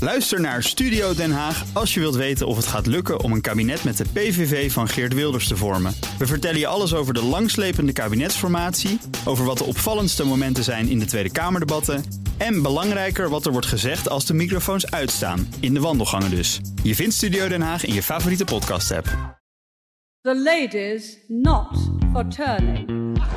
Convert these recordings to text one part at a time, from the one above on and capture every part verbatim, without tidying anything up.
Luister naar Studio Den Haag als je wilt weten of het gaat lukken om een kabinet met de P V V van Geert Wilders te vormen. We vertellen je alles over de langslepende kabinetsformatie, over wat de opvallendste momenten zijn in de Tweede Kamerdebatten en belangrijker wat er wordt gezegd als de microfoons uitstaan, in de wandelgangen dus. Je vindt Studio Den Haag in je favoriete podcast-app. The ladies not for turning.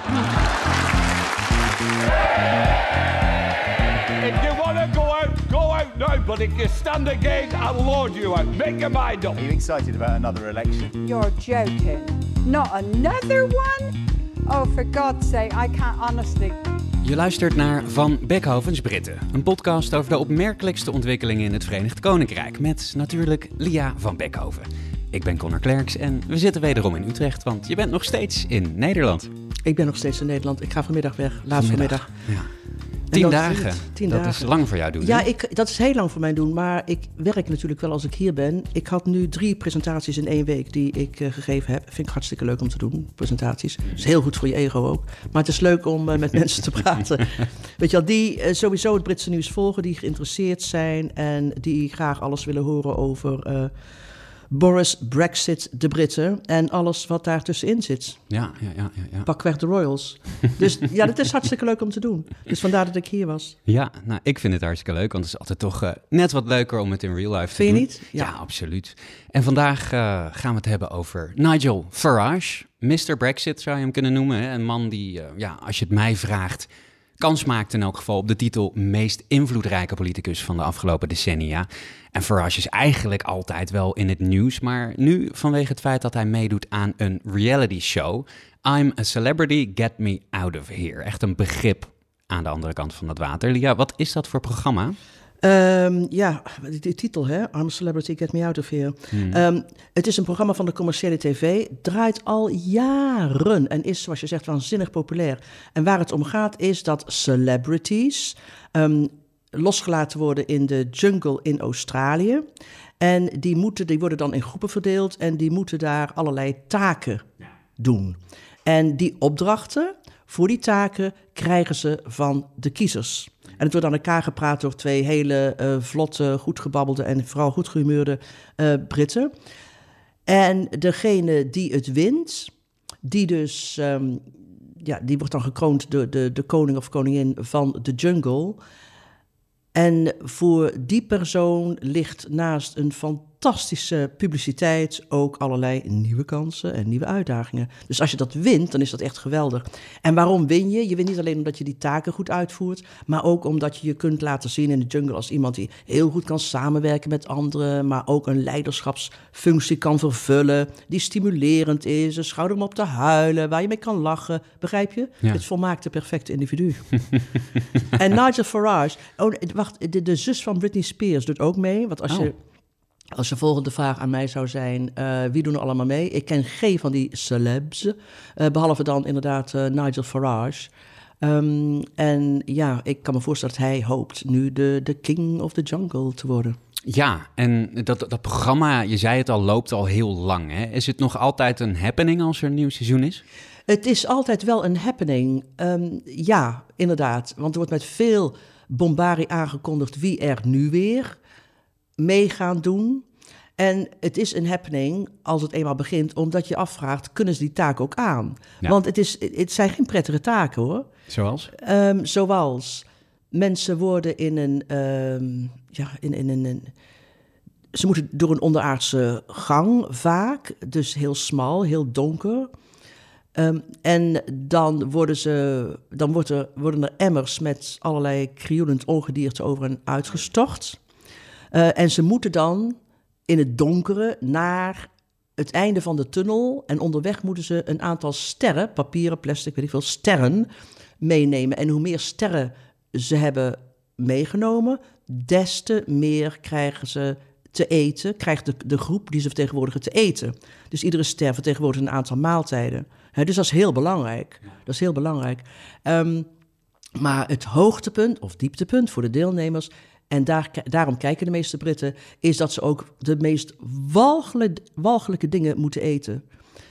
If you want to go out, go out now. But if you stand again, I'll lord you out. Make your mind up. Are you excited about another election? You're joking. Not another one? Oh, for God's sake, I can't honestly... Je luistert naar Van Beckhovens Britten, een podcast over de opmerkelijkste ontwikkelingen in het Verenigd Koninkrijk, met natuurlijk Lia van Beckhoven. Ik ben Connor Klerks en we zitten wederom in Utrecht, want je bent nog steeds in Nederland. Ik ben nog steeds in Nederland. Ik ga vanmiddag weg, laat vanmiddag. Ja. Tien dagen, Tien dat dagen. is lang voor jou doen. Ja, hè? ik, dat is heel lang voor mij doen, maar ik werk natuurlijk wel als ik hier ben. Ik had nu drie presentaties in één week die ik uh, gegeven heb. Vind ik hartstikke leuk om te doen, presentaties. Dat is heel goed voor je ego ook. Maar het is leuk om uh, met mensen te praten. Weet je wel, die uh, sowieso het Britse nieuws volgen, die geïnteresseerd zijn en die graag alles willen horen over... Uh, Boris, Brexit, de Britten en alles wat daar tussenin zit. Ja, ja, ja. ja, ja. Pakweg de Royals. Dus ja, dat is hartstikke leuk om te doen. Dus vandaar dat ik hier was. Ja, nou, ik vind het hartstikke leuk, want het is altijd toch uh, net wat leuker om het in real life te vind doen. Vind je niet? Ja, ja absoluut. En vandaag uh, gaan we het hebben over Nigel Farage. mister Brexit zou je hem kunnen noemen. Hè? Een man die, uh, ja, als je het mij vraagt... kans maakt in elk geval op de titel meest invloedrijke politicus van de afgelopen decennia. En Farage is eigenlijk altijd wel in het nieuws, maar nu vanwege het feit dat hij meedoet aan een reality show. I'm a celebrity, get me out of here. Echt een begrip aan de andere kant van het water. Lia, wat is dat voor programma? Um, ja, die, die titel, hè? I'm a celebrity, get me out of here. Hmm. Um, het is een programma van de commerciële tv, draait al jaren en is, zoals je zegt, waanzinnig populair. En waar het om gaat is dat celebrities um, losgelaten worden in de jungle in Australië. En die, moeten, die worden dan in groepen verdeeld en die moeten daar allerlei taken doen. En die opdrachten voor die taken krijgen ze van de kiezers. En het wordt aan elkaar gepraat door twee hele uh, vlotte, goed gebabbelde en vooral goed gehumeurde uh, Britten. En degene die het wint, die dus, um, ja, die wordt dan gekroond de, de, de koning of koningin van de jungle. En voor die persoon ligt naast een fantastische publiciteit ook allerlei nieuwe kansen en nieuwe uitdagingen. Dus als je dat wint, dan is dat echt geweldig. En waarom win je? Je wint niet alleen omdat je die taken goed uitvoert, maar ook omdat je je kunt laten zien in de jungle als iemand die heel goed kan samenwerken met anderen, maar ook een leiderschapsfunctie kan vervullen, die stimulerend is, een schouder om op te huilen, waar je mee kan lachen. Begrijp je? Ja. Het volmaakte perfecte individu. En Nigel Farage, oh, wacht, de, de zus van Britney Spears doet ook mee, want als oh. je... Als de volgende vraag aan mij zou zijn, uh, wie doen er allemaal mee? Ik ken geen van die celebs, uh, behalve dan inderdaad uh, Nigel Farage. Um, en ja, ik kan me voorstellen dat hij hoopt nu de, de king of the jungle te worden. Ja, en dat, dat programma, je zei het al, loopt al heel lang. Hè? Is het nog altijd een happening als er een nieuw seizoen is? Het is altijd wel een happening, um, ja, inderdaad. Want er wordt met veel bombarie aangekondigd wie er nu weer mee gaan doen. En het is een happening als het eenmaal begint, omdat je afvraagt, kunnen ze die taak ook aan? Ja. Want het, is, het zijn geen prettige taken, hoor. Zoals? Um, zoals mensen worden in een, um, ja, in, in, in een... Ze moeten door een onderaardse gang vaak, dus heel smal, heel donker. Um, en dan, worden, ze, dan wordt er, worden er emmers met allerlei krioelend ongedierte over hen uitgestort. Uh, en ze moeten dan in het donkere naar het einde van de tunnel. En onderweg moeten ze een aantal sterren, papieren, plastic, weet ik veel, sterren meenemen. En hoe meer sterren ze hebben meegenomen, des te meer krijgen ze te eten, krijgt de, de groep die ze vertegenwoordigen te eten. Dus iedere ster vertegenwoordigt een aantal maaltijden. He, dus dat is heel belangrijk. Dat is heel belangrijk. Um, maar het hoogtepunt of dieptepunt voor de deelnemers, en daar, daarom kijken de meeste Britten, is dat ze ook de meest walgelijke, walgelijke dingen moeten eten.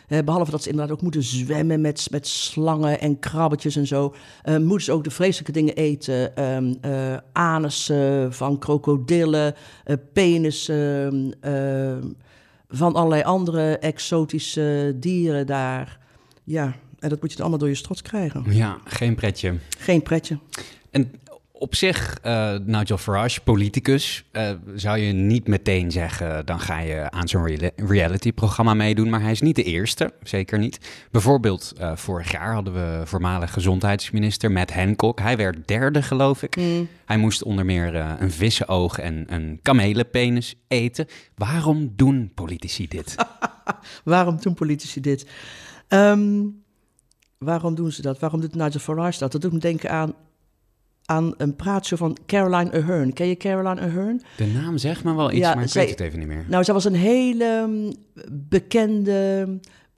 Uh, behalve dat ze inderdaad ook moeten zwemmen met, met slangen en krabbetjes en zo. Uh, moeten ze ook de vreselijke dingen eten. Um, uh, anussen van krokodillen, uh, penissen uh, van allerlei andere exotische dieren daar. Ja, en dat moet je dan allemaal door je strot krijgen. Ja, geen pretje. Geen pretje. En op zich, uh, Nigel Farage, politicus, uh, zou je niet meteen zeggen, dan ga je aan zo'n re- reality-programma meedoen. Maar hij is niet de eerste, zeker niet. Bijvoorbeeld, uh, vorig jaar hadden we voormalig gezondheidsminister Matt Hancock. Hij werd derde, geloof ik. Mm. Hij moest onder meer uh, een vissenoog en een kamelenpenis eten. Waarom doen politici dit? Waarom doen politici dit? Um, waarom doen ze dat? Waarom doet Nigel Farage dat? Dat doet me denken aan... aan een praatshow van Caroline Aherne. Ken je Caroline Aherne? De naam zegt me wel iets, ja, maar ik zij, weet het even niet meer. Nou, zij was een hele bekende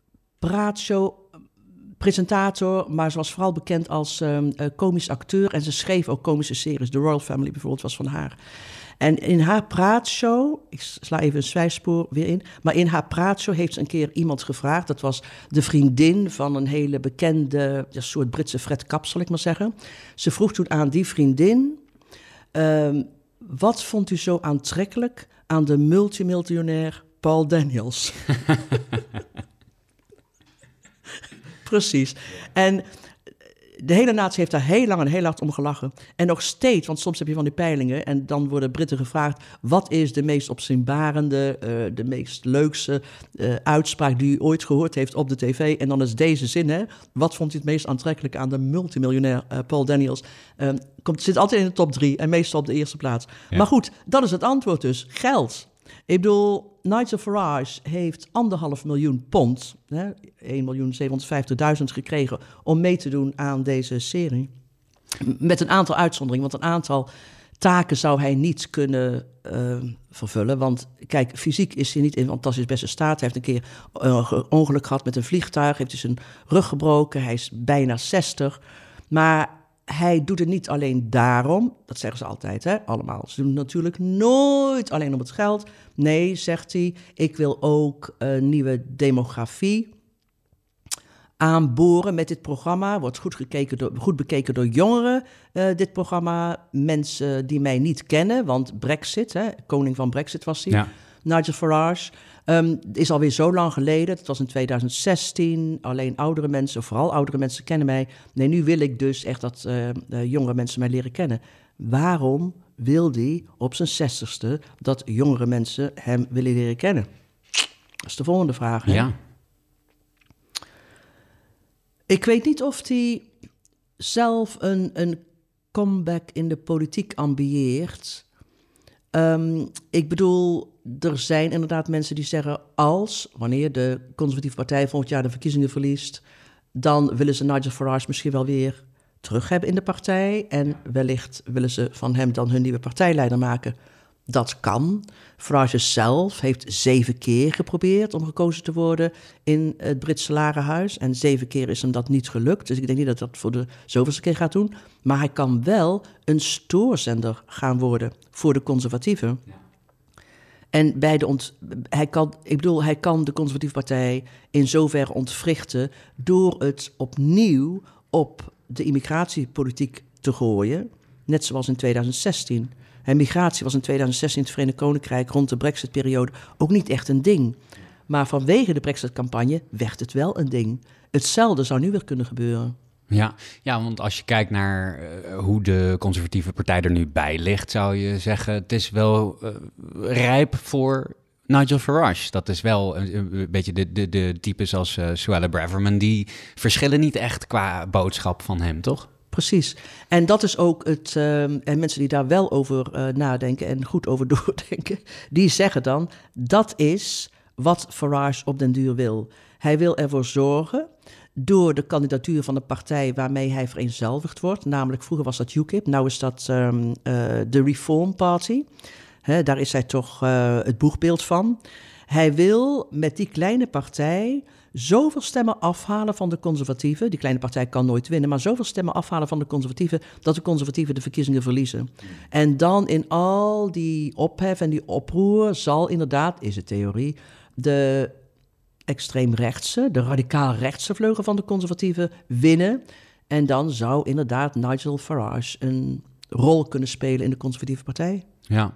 praatshow-presentator, maar ze was vooral bekend als um, komisch acteur en ze schreef ook komische series. The Royal Family bijvoorbeeld was van haar. En in haar praatshow, ik sla even een zwijspoor weer in, maar in haar praatshow heeft ze een keer iemand gevraagd, dat was de vriendin van een hele bekende, ja, soort Britse Fred Kapp, zal ik maar zeggen. Ze vroeg toen aan die vriendin, uh, wat vond u zo aantrekkelijk aan de multimiljonair Paul Daniels? Precies. En de hele natie heeft daar heel lang en heel hard om gelachen. En nog steeds, want soms heb je van die peilingen en dan worden Britten gevraagd, wat is de meest opzienbarende, uh, de meest leukste uh, uitspraak die u ooit gehoord heeft op de tv? En dan is deze zin, hè? Wat vond u het meest aantrekkelijk aan de multimiljonair uh, Paul Daniels? Uh, komt, zit altijd in de top drie en meestal op de eerste plaats. Ja. Maar goed, dat is het antwoord dus. Geld. Ik bedoel, Nigel Farage heeft anderhalf miljoen pond, hè, één miljoen zevenhonderdvijftigduizend gekregen om mee te doen aan deze serie. Met een aantal uitzonderingen, want een aantal taken zou hij niet kunnen uh, vervullen. Want kijk, fysiek is hij niet in fantastisch beste staat. Hij heeft een keer een uh, ongeluk gehad met een vliegtuig, heeft dus zijn rug gebroken, hij is bijna zestig. Maar hij doet het niet alleen daarom, dat zeggen ze altijd, hè, allemaal. Ze doen het natuurlijk nooit alleen om het geld. Nee, zegt hij, ik wil ook een nieuwe demografie aanboren met dit programma. Wordt goed, gekeken door, goed bekeken door jongeren, uh, dit programma. Mensen die mij niet kennen, want Brexit, hè, koning van Brexit was hij. Ja. Nigel Farage. Um, is alweer zo lang geleden, het was in tweeduizend zestien, alleen oudere mensen, vooral oudere mensen kennen mij. Nee, nu wil ik dus echt dat uh, uh, jongere mensen mij leren kennen. Waarom wil hij op zijn zestigste dat jongere mensen hem willen leren kennen? Dat is de volgende vraag. Hè? Ja. Ik weet niet of hij zelf een, een comeback in de politiek ambieert. Um, ik bedoel, er zijn inderdaad mensen die zeggen, als, wanneer de conservatieve partij volgend jaar de verkiezingen verliest, dan willen ze Nigel Farage misschien wel weer terug hebben in de partij en wellicht willen ze van hem dan hun nieuwe partijleider maken. Dat kan. Farage zelf heeft zeven keer geprobeerd om gekozen te worden in het Britse Lagerhuis. En zeven keer is hem dat niet gelukt. Dus ik denk niet dat dat voor de zoveelste keer gaat doen. Maar hij kan wel een stoorzender gaan worden voor de conservatieven. Ja. En bij de ont, hij kan, ik bedoel, hij kan de conservatieve partij in zoverre ontwrichten door het opnieuw op de immigratiepolitiek te gooien. Net zoals in tweeduizend zestien. En migratie was in tweeduizend zestien in het Verenigd Koninkrijk rond de Brexit-periode ook niet echt een ding. Maar vanwege de Brexit-campagne werd het wel een ding. Hetzelfde zou nu weer kunnen gebeuren. Ja, ja, want als je kijkt naar uh, hoe de conservatieve partij er nu bij ligt, zou je zeggen, het is wel uh, rijp voor Nigel Farage. Dat is wel een, een beetje de, de, de types als uh, Suella Braverman, die verschillen niet echt qua boodschap van hem, toch? Precies. En dat is ook het... Uh, en mensen die daar wel over uh, nadenken en goed over doordenken, die zeggen dan, dat is wat Farage op den duur wil. Hij wil ervoor zorgen, door de kandidatuur van de partij waarmee hij vereenzelvigd wordt, namelijk vroeger was dat U K I P, nou is dat um, uh, de Reform Party. He, daar is hij toch uh, het boegbeeld van. Hij wil met die kleine partij zoveel stemmen afhalen van de conservatieven. Die kleine partij kan nooit winnen, maar zoveel stemmen afhalen van de conservatieven dat de conservatieven de verkiezingen verliezen. En dan in al die ophef en die oproer zal inderdaad, is het theorie, de extreemrechtse, de radicaal rechtse vleugel van de conservatieven winnen. En dan zou inderdaad Nigel Farage een rol kunnen spelen in de conservatieve partij. Ja.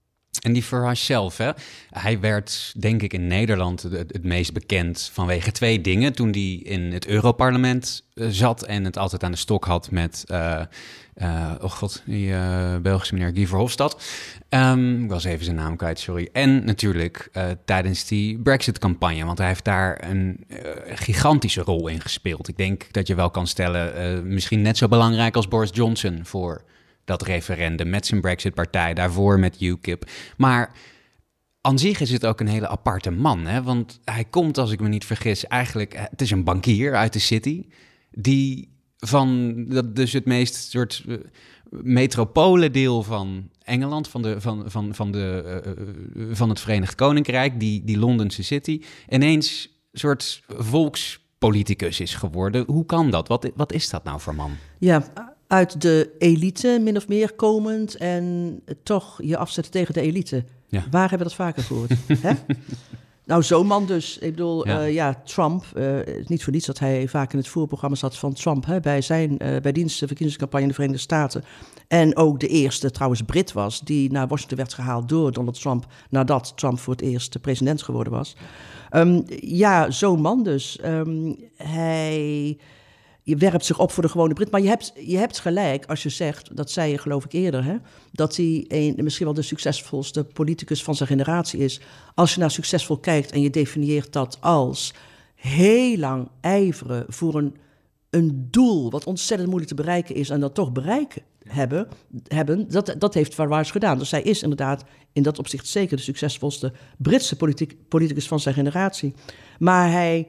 En die Farage zelf, hè? Hij werd, denk ik, in Nederland het, het meest bekend vanwege twee dingen. Toen hij in het Europarlement uh, zat en het altijd aan de stok had met... Uh, uh, oh god, die uh, Belgische meneer Guy Verhofstadt. Um, ik was even zijn naam kwijt, sorry. En natuurlijk uh, tijdens die Brexit-campagne, want hij heeft daar een uh, gigantische rol in gespeeld. Ik denk dat je wel kan stellen, uh, misschien net zo belangrijk als Boris Johnson voor... dat referendum met zijn Brexit-partij, daarvoor met U KIP. Maar aan zich is het ook een hele aparte man, hè? Want hij komt, als ik me niet vergis, eigenlijk... Het is een bankier uit de city, die van dat dus het meest soort uh, metropolendeel van Engeland, van, de, van, van, van, de, uh, van het Verenigd Koninkrijk, die, die Londense city, ineens een soort volkspoliticus is geworden. Hoe kan dat? Wat, wat is dat nou voor man? Ja, uit de elite, min of meer komend, en toch je afzetten tegen de elite. Ja. Waar hebben we dat vaker gehoord? Hè? Nou, zo'n man dus. Ik bedoel, ja, uh, ja Trump, uh, niet voor niets dat hij vaak in het voorprogramma zat van Trump, hè, bij zijn uh, bij diens verkiezingscampagne in de Verenigde Staten. En ook de eerste, trouwens Brit was, die naar Washington werd gehaald door Donald Trump, nadat Trump voor het eerst president geworden was. Um, ja, zo'n man dus. Um, hij... Je werpt zich op voor de gewone Brit. Maar je hebt, je hebt gelijk als je zegt, dat zei je geloof ik eerder, hè, dat hij een, misschien wel de succesvolste politicus van zijn generatie is. Als je naar succesvol kijkt en je definieert dat als heel lang ijveren voor een, een doel wat ontzettend moeilijk te bereiken is en dat toch bereiken hebben, hebben dat, dat heeft Farage gedaan. Dus hij is inderdaad in dat opzicht zeker de succesvolste Britse politic, politicus van zijn generatie. Maar hij...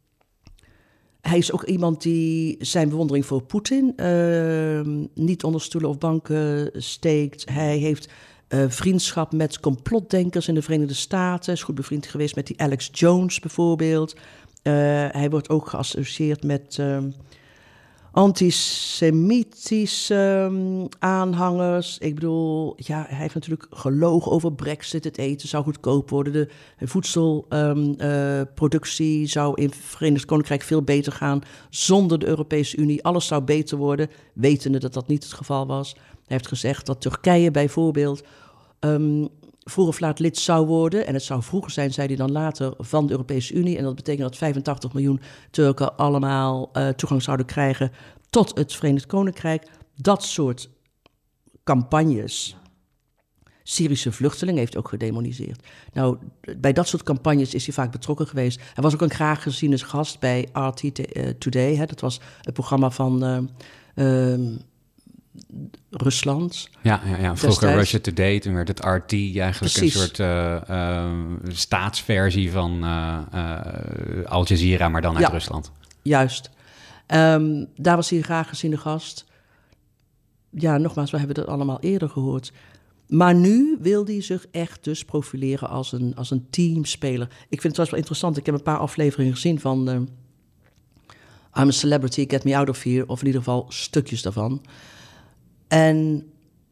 Hij is ook iemand die zijn bewondering voor Poetin uh, niet onder stoelen of banken steekt. Hij heeft uh, vriendschap met complotdenkers in de Verenigde Staten. Is goed bevriend geweest met die Alex Jones bijvoorbeeld. Uh, hij wordt ook geassocieerd met uh, antisemitische um, aanhangers. Ik bedoel, ja, hij heeft natuurlijk gelogen over Brexit. Het eten zou goedkoop worden. De voedselproductie um, uh, zou in het Verenigd Koninkrijk veel beter gaan zonder de Europese Unie. Alles zou beter worden, wetende dat dat niet het geval was. Hij heeft gezegd dat Turkije bijvoorbeeld um, vroeg of laat lid zou worden. En het zou vroeger zijn, zei hij dan later, van de Europese Unie. En dat betekent dat vijfentachtig miljoen Turken allemaal uh, toegang zouden krijgen tot het Verenigd Koninkrijk. Dat soort campagnes. Syrische vluchtelingen heeft ook gedemoniseerd. Nou, bij dat soort campagnes is hij vaak betrokken geweest. Hij was ook een graag geziene gast bij R T Today. Hè. Dat was het programma van... Uh, uh, Rusland. Ja, ja, ja. vroeger destijds. Russia Today, toen werd het R T eigenlijk Precies. een soort uh, uh, staatsversie van uh, uh, Al Jazeera, maar dan uit ja, Rusland. Juist. Um, daar was hij graag geziene gast. Ja, nogmaals, we hebben dat allemaal eerder gehoord. Maar nu wil hij zich echt dus profileren als een, als een teamspeler. Ik vind het wel interessant. Ik heb een paar afleveringen gezien van uh, I'm a Celebrity, Get Me Out of Here, of in ieder geval stukjes daarvan. En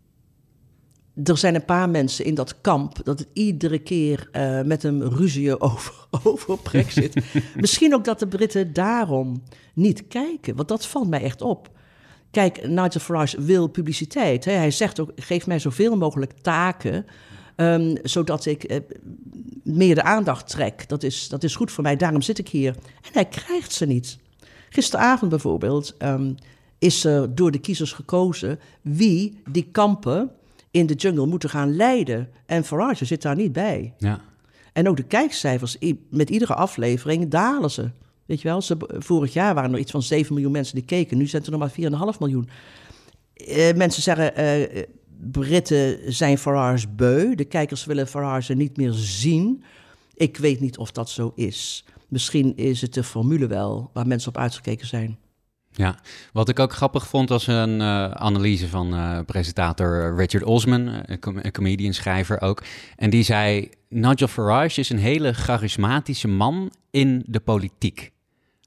er zijn een paar mensen in dat kamp dat het iedere keer uh, met hem ruzieën over, over Brexit. Misschien ook dat de Britten daarom niet kijken, want dat valt mij echt op. Kijk, Nigel Farage wil publiciteit. Hè? Hij zegt ook, geef mij zoveel mogelijk taken, um, zodat ik uh, meer de aandacht trek. Dat is, dat is goed voor mij, daarom zit ik hier. En hij krijgt ze niet. Gisteravond bijvoorbeeld... Um, is er door de kiezers gekozen wie die kampen in de jungle moeten gaan leiden. En Farage zit daar niet bij. Ja. En ook de kijkcijfers, met iedere aflevering dalen ze. Weet je wel, ze, vorig jaar waren er iets van zeven miljoen mensen die keken. Nu zijn het er nog maar vier komma vijf miljoen. Uh, mensen zeggen, uh, Britten zijn Farage beu. De kijkers willen Farage niet meer zien. Ik weet niet of dat zo is. Misschien is het de formule wel waar mensen op uitgekeken zijn. Ja, wat ik ook grappig vond was een uh, analyse van uh, presentator Richard Osman, een, com- een comedian, schrijver ook. En die zei, Nigel Farage is een hele charismatische man in de politiek.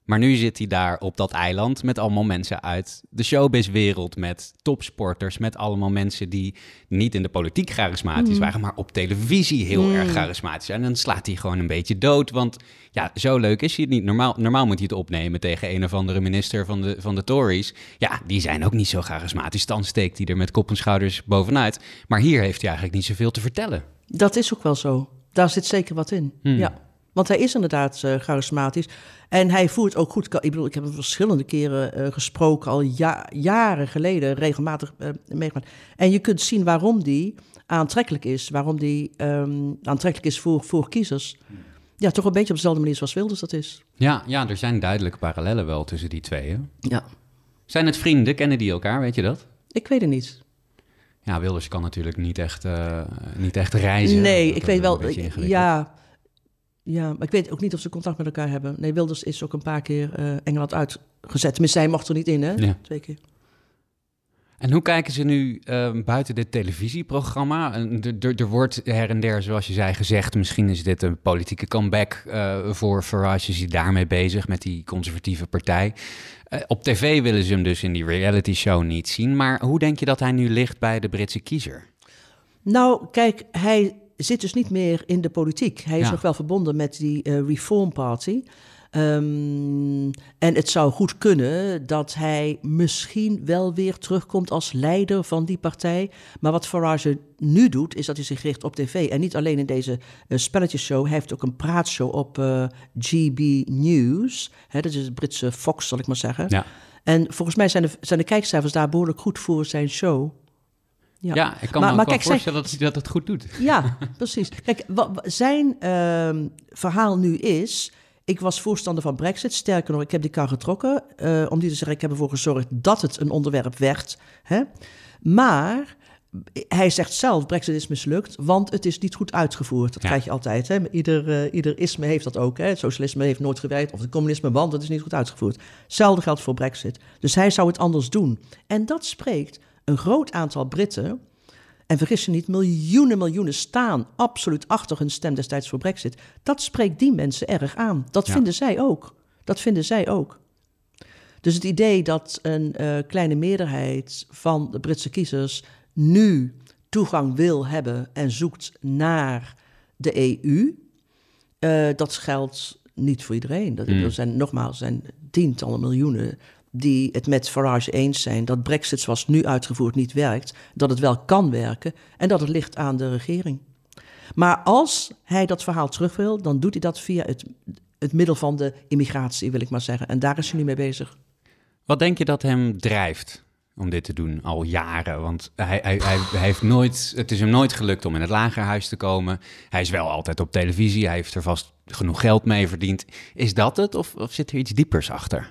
Maar nu zit hij daar op dat eiland met allemaal mensen uit de showbizwereld, met topsporters, met allemaal mensen die niet in de politiek charismatisch mm. waren, maar op televisie heel mm. erg charismatisch zijn. En dan slaat hij gewoon een beetje dood, want ja, zo leuk is hij het niet. Normaal, normaal moet hij het opnemen tegen een of andere minister van de, van de Tories. Ja, die zijn ook niet zo charismatisch. Dan steekt hij er met kop en schouders bovenuit. Maar hier heeft hij eigenlijk niet zoveel te vertellen. Dat is ook wel zo. Daar zit zeker wat in, mm. ja. Want hij is inderdaad uh, charismatisch. En hij voert ook goed... Ik bedoel, ik heb hem verschillende keren uh, gesproken... al ja, jaren geleden, regelmatig uh, meegemaakt. En je kunt zien waarom die aantrekkelijk is. Waarom die um, aantrekkelijk is voor, voor kiezers. Ja, toch een beetje op dezelfde manier zoals Wilders dat is. Ja, ja, er zijn duidelijke parallellen wel tussen die twee. Hè? Ja. Zijn het vrienden? Kennen die elkaar? Weet je dat? Ik weet het niet. Ja, Wilders kan natuurlijk niet echt, uh, niet echt reizen. Nee, ik weet wel... Ja... Ja, maar ik weet ook niet of ze contact met elkaar hebben. Nee, Wilders is ook een paar keer uh, Engeland uitgezet. Tenminste, hij mocht er niet in, hè? Ja. Twee keer. En hoe kijken ze nu uh, buiten dit televisieprogramma? Er wordt her en der, zoals je zei, gezegd... misschien is dit een politieke comeback uh, voor Farage. Is hij daarmee bezig met die conservatieve partij? Uh, op tv willen ze hem dus in die reality show niet zien. Maar hoe denk je dat hij nu ligt bij de Britse kiezer? Nou, kijk, hij... zit dus niet meer in de politiek. Hij is ja. nog wel verbonden met die uh, Reform Party. Um, en het zou goed kunnen dat hij misschien wel weer terugkomt als leider van die partij. Maar wat Farage nu doet, is dat hij zich richt op tv. En niet alleen in deze uh, spelletjesshow. Hij heeft ook een praatshow op uh, G B News. Hè, dat is de Britse Fox, zal ik maar zeggen. Ja. En volgens mij zijn de, zijn de kijkcijfers daar behoorlijk goed voor zijn show. Ja. ja, ik kan maar, me maar ook kijk, wel voorstellen zijn... dat hij dat het goed doet. Ja, precies. Kijk, wat, zijn uh, verhaal nu is... Ik was voorstander van Brexit. Sterker nog, ik heb die kar getrokken. Uh, om die te zeggen, ik heb ervoor gezorgd dat het een onderwerp werd. Hè? Maar hij zegt zelf, Brexit is mislukt, want het is niet goed uitgevoerd. Dat ja. krijg je altijd. Hè? Ieder, uh, ieder isme heeft dat ook. Hè? Het socialisme heeft nooit gewerkt, of het communisme, want het is niet goed uitgevoerd. Hetzelfde geldt voor Brexit. Dus hij zou het anders doen. En dat spreekt een groot aantal Britten... En vergis je niet, miljoenen, miljoenen staan absoluut achter hun stem destijds voor Brexit. Dat spreekt die mensen erg aan. Dat ja. vinden zij ook. Dat vinden zij ook. Dus het idee dat een uh, kleine meerderheid van de Britse kiezers nu toegang wil hebben en zoekt naar de E U, uh, dat geldt niet voor iedereen. Dat, mm. Er zijn nogmaals zijn tientallen miljoenen die het met Farage eens zijn dat Brexit zoals nu uitgevoerd niet werkt, dat het wel kan werken en dat het ligt aan de regering. Maar als hij dat verhaal terug wil, dan doet hij dat via het, het middel van de immigratie, wil ik maar zeggen. En daar is hij nu mee bezig. Wat denk je dat hem drijft om dit te doen al jaren? Want hij, hij, hij, hij heeft nooit, het is hem nooit gelukt om in het lagerhuis te komen. Hij is wel altijd op televisie, hij heeft er vast genoeg geld mee verdiend. Is dat het of, of zit er iets diepers achter?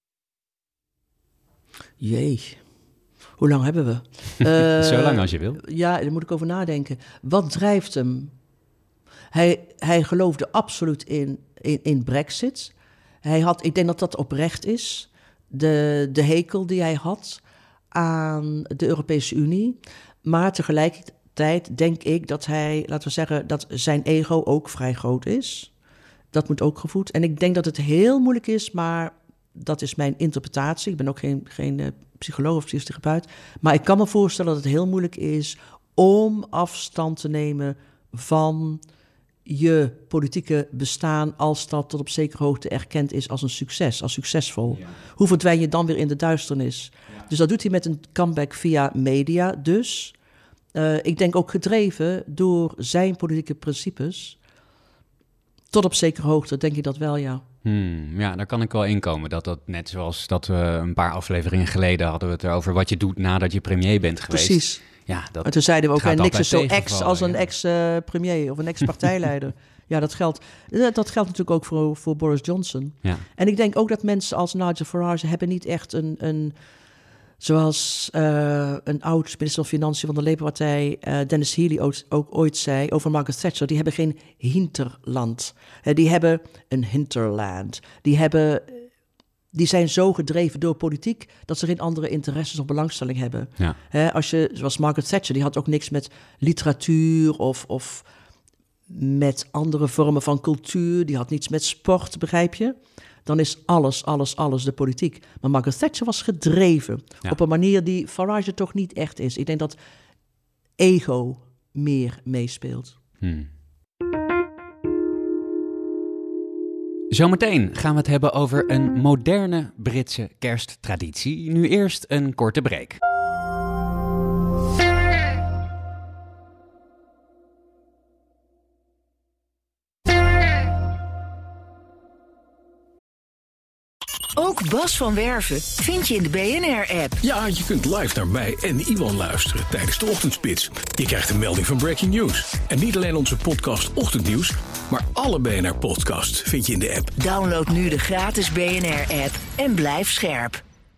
Jee, hoe lang hebben we? Uh, Zo lang als je wil. Ja, daar moet ik over nadenken. Wat drijft hem? Hij, hij geloofde absoluut in, in, in Brexit. Hij had, ik denk dat dat oprecht is. De, de hekel die hij had aan de Europese Unie. Maar tegelijkertijd denk ik dat hij, laten we zeggen, dat zijn ego ook vrij groot is. Dat moet ook gevoed. En ik denk dat het heel moeilijk is, maar dat is mijn interpretatie. Ik ben ook geen, geen uh, psycholoog of psychotherapeut. Maar ik kan me voorstellen dat het heel moeilijk is om afstand te nemen van je politieke bestaan als dat tot op zekere hoogte erkend is als een succes, als succesvol. Ja. Hoe verdwijn je dan weer in de duisternis? Ja. Dus dat doet hij met een comeback via media dus. Uh, ik denk ook gedreven door zijn politieke principes. Tot op zekere hoogte denk ik dat wel, ja. Hmm, ja, daar kan ik wel inkomen. Dat dat net zoals dat we een paar afleveringen geleden hadden we het erover wat je doet nadat je premier bent geweest. Precies. Ja, dat en toen zeiden we ook, en niks is zo ex ex als een ja. ex-premier of een ex-partijleider. Ja, dat geldt, dat geldt natuurlijk ook voor, voor Boris Johnson. Ja. En ik denk ook dat mensen als Nigel Farage hebben niet echt een, een zoals uh, een oud minister van Financiën van de Labour-partij, uh, Dennis Healey ook, ook ooit zei over Margaret Thatcher, die hebben geen hinterland. Uh, die hebben een hinterland. Die hebben... Die zijn zo gedreven door politiek dat ze geen andere interesses of belangstelling hebben. Ja. He, als je, zoals Margaret Thatcher, die had ook niks met literatuur of, of met andere vormen van cultuur. Die had niets met sport, begrijp je? Dan is alles, alles, alles de politiek. Maar Margaret Thatcher was gedreven. Ja. Op een manier die Farage toch niet echt is. Ik denk dat ego meer meespeelt. Hmm. Zometeen gaan we het hebben over een moderne Britse kersttraditie. Nu eerst een korte break. Ook Bas van Werven vind je in de B N R-app. Ja, je kunt live naar mij en Iwan luisteren tijdens de ochtendspits. Je krijgt een melding van Breaking News. En niet alleen onze podcast Ochtendnieuws, maar alle B N R-podcasts vind je in de app. Download nu de gratis B N R-app en blijf scherp.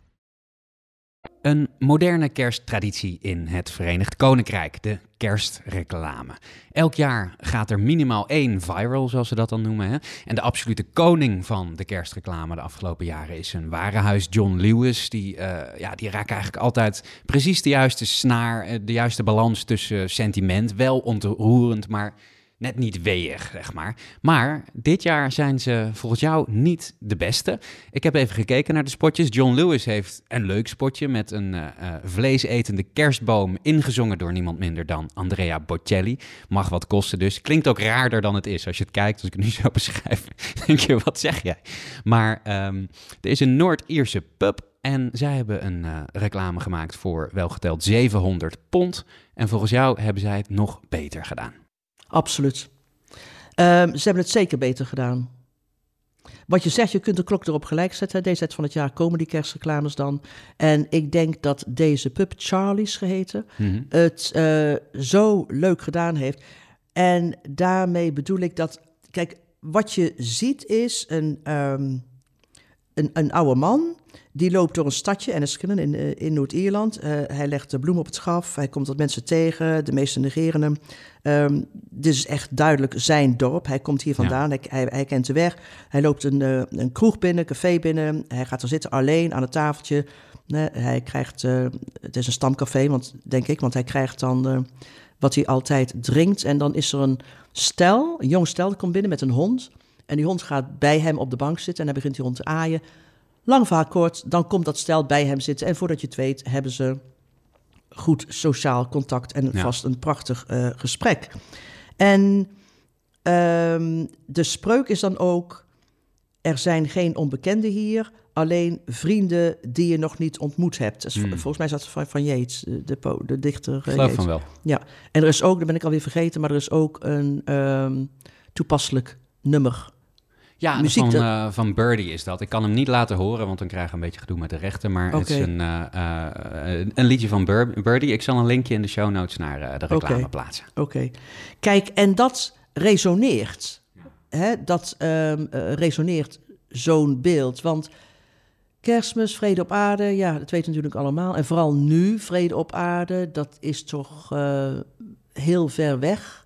Een moderne kersttraditie in het Verenigd Koninkrijk, de kerstreclame. Elk jaar gaat er minimaal één viral, zoals ze dat dan noemen. Hè? En de absolute koning van de kerstreclame de afgelopen jaren is een warenhuis, John Lewis. Die, uh, ja, die raakt eigenlijk altijd precies de juiste snaar, de juiste balans tussen sentiment. Wel ontroerend, maar net niet weeg, zeg maar. Maar dit jaar zijn ze volgens jou niet de beste. Ik heb even gekeken naar de spotjes. John Lewis heeft een leuk spotje met een uh, uh, vleesetende kerstboom, ingezongen door niemand minder dan Andrea Bocelli. Mag wat kosten dus. Klinkt ook raarder dan het is. Als je het kijkt, als ik het nu zo beschrijf, denk je, wat zeg jij? Maar um, er is een Noord-Ierse pub en zij hebben een uh, reclame gemaakt voor welgeteld zevenhonderd pond. En volgens jou hebben zij het nog beter gedaan. Absoluut. Um, ze hebben het zeker beter gedaan. Wat je zegt, je kunt de klok erop gelijk zetten. Deze tijd van het jaar komen die kerstreclames dan. En ik denk dat deze pub, Charlie's geheten, mm-hmm. het uh, zo leuk gedaan heeft. En daarmee bedoel ik dat, kijk, wat je ziet is een, um, een, een oude man. Die loopt door een stadje, Enniskillen in, uh, in Noord-Ierland. Uh, hij legt de bloem op het schaf, hij komt wat mensen tegen, de meesten negeren hem. Um, dit is echt duidelijk zijn dorp. Hij komt hier vandaan, ja. hij, hij, hij kent de weg. Hij loopt een, uh, een kroeg binnen, een café binnen. Hij gaat er zitten alleen aan het tafeltje. Uh, hij krijgt, uh, het is een stamcafé, want, denk ik, want hij krijgt dan uh, wat hij altijd drinkt. En dan is er een stel, een jong stel, dat komt binnen met een hond. En die hond gaat bij hem op de bank zitten en hij begint die hond te aaien. Lang verhaal kort, dan komt dat stel bij hem zitten. En voordat je het weet, hebben ze goed sociaal contact en ja. vast een prachtig uh, gesprek. En um, de spreuk is dan ook, er zijn geen onbekenden hier, alleen vrienden die je nog niet ontmoet hebt. Dus mm. Volgens mij is dat van, van Yeats, de, po, de dichter. Ik geloof van wel. Ja, en er is ook, dat ben ik alweer vergeten, maar er is ook een um, toepasselijk nummer. Ja, muziek van, uh, van Birdie is dat. Ik kan hem niet laten horen, want dan krijg ik een beetje gedoe met de rechten. Maar okay. Het is een, uh, uh, een liedje van Birdie. Ik zal een linkje in de show notes naar uh, de reclame okay. plaatsen. Oké. Okay. Kijk, en dat resoneert. Ja. Hè? Dat um, uh, resoneert zo'n beeld. Want Kerstmis, vrede op aarde, ja, dat weten we natuurlijk allemaal. En vooral nu, vrede op aarde, dat is toch uh, heel ver weg.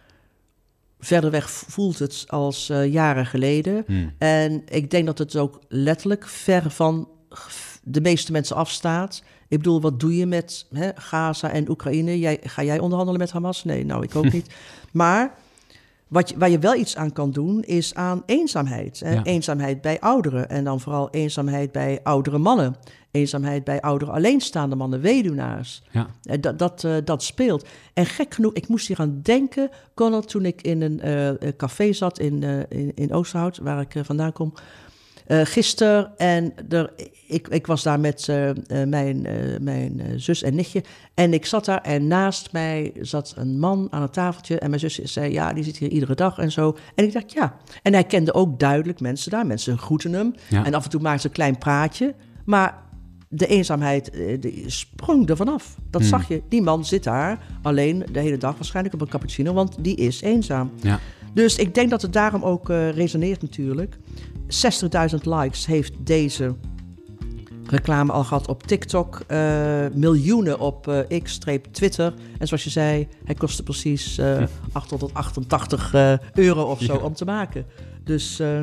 Verder weg voelt het als uh, jaren geleden. Hmm. En ik denk dat het ook letterlijk ver van de meeste mensen afstaat. Ik bedoel, wat doe je met hè, Gaza en Oekraïne? Jij, ga jij onderhandelen met Hamas? Nee, nou, ik ook niet. Maar wat je, waar je wel iets aan kan doen, is aan eenzaamheid. Hè? Ja. Eenzaamheid bij ouderen. En dan vooral eenzaamheid bij oudere mannen. Eenzaamheid bij oudere alleenstaande mannen, weduwnaars. Ja. Dat, dat, uh, dat speelt. En gek genoeg, ik moest hier aan denken, Conor, toen ik in een uh, café zat in, uh, in, in Oosterhout, waar ik uh, vandaan kom, uh, gisteren. En er, ik, ik was daar met uh, uh, mijn, uh, mijn uh, zus en nichtje. En ik zat daar en naast mij zat een man aan een tafeltje. En mijn zus zei, ja, die zit hier iedere dag en zo. En ik dacht, ja. En hij kende ook duidelijk mensen daar. Mensen groeten hem. Ja. En af en toe maakte ze een klein praatje. Maar de eenzaamheid die sprong er vanaf. Dat hmm. zag je. Die man zit daar alleen de hele dag waarschijnlijk op een cappuccino, want die is eenzaam. Ja. Dus ik denk dat het daarom ook uh, resoneert natuurlijk. zestigduizend likes heeft deze reclame al gehad op TikTok. Uh, miljoenen op uh, X-Twitter. En zoals je zei, hij kostte precies uh, achthonderdachtentachtig uh, euro of zo ja. om te maken. Dus uh,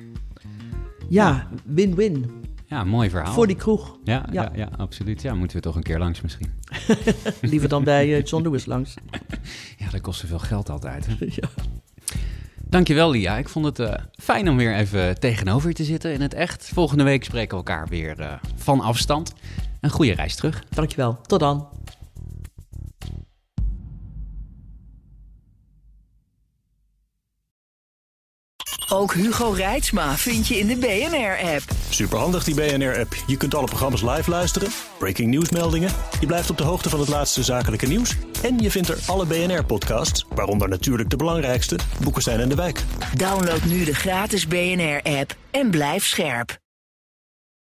ja, ja, win-win. Ja, mooi verhaal. Voor die kroeg. Ja, ja. ja, ja absoluut. Ja, moeten we toch een keer langs misschien. Liever dan bij uh, John Lewis langs. Ja, dat kost zoveel geld altijd. Hè? Ja. Dankjewel, Lia. Ik vond het uh, fijn om weer even tegenover je te zitten in het echt. Volgende week spreken we elkaar weer uh, van afstand. Een goede reis terug. Dankjewel. Tot dan. Ook Hugo Reitsma vind je in de B N R-app. Superhandig die B N R-app. Je kunt alle programma's live luisteren, breaking nieuwsmeldingen. Je blijft op de hoogte van het laatste zakelijke nieuws. En je vindt er alle B N R-podcasts, waaronder natuurlijk de belangrijkste, Boekenstein en de Wijk. Download nu de gratis B N R-app en blijf scherp.